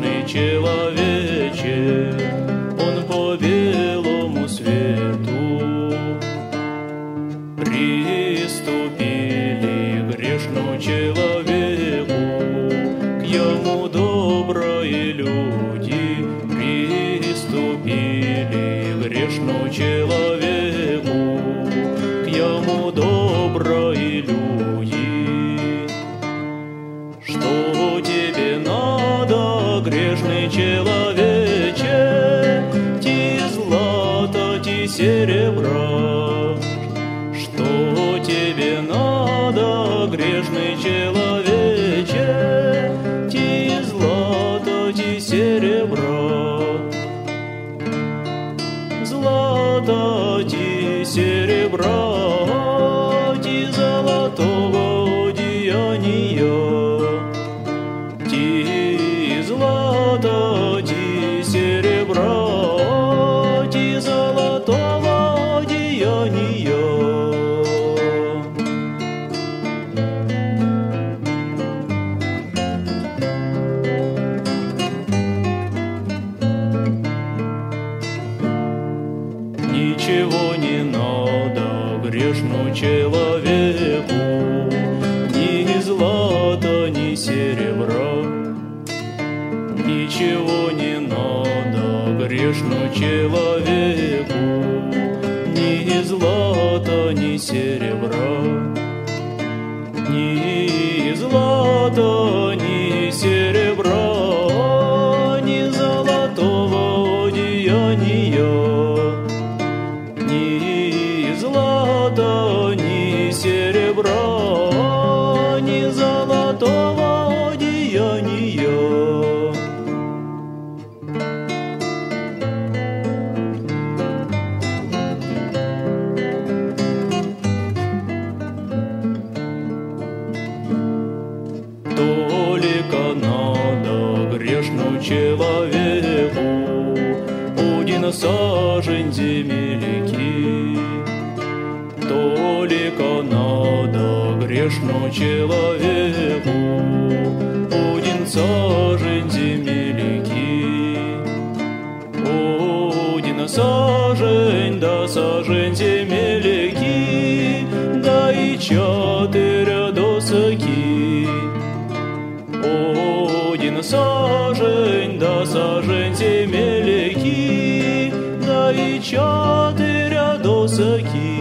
грешный человече, он по белому свету. Приступили к грешному человеку, к ему добрые люди. Приступили к грешному человеку, к ему добрые люди. Что тебе надо, грешный человече? Ти злато, ти серебра. Что тебе надо, грешный человече? Ти злато, ти серебра. Злато, ти серебра, ти золотого одеяния. Ти злато, ти серебра, ти золотого одеяния. Ничего не надо грешному человеку, ни злата, ни серебра. Ничего не надо грешному человеку, ни злата, ни серебра. Ни злата, ни серебра, ни золотого одеяния. Ни злата, ни серебра, ни золотого одеяния. Только надо грешному человеку один сажень земельки. Только надо грешному человеку один сажень земельки. Один сажень, да сажень земельки, да и 4 досоки. Один сажень, да сажень земельки, да и 4 досоки.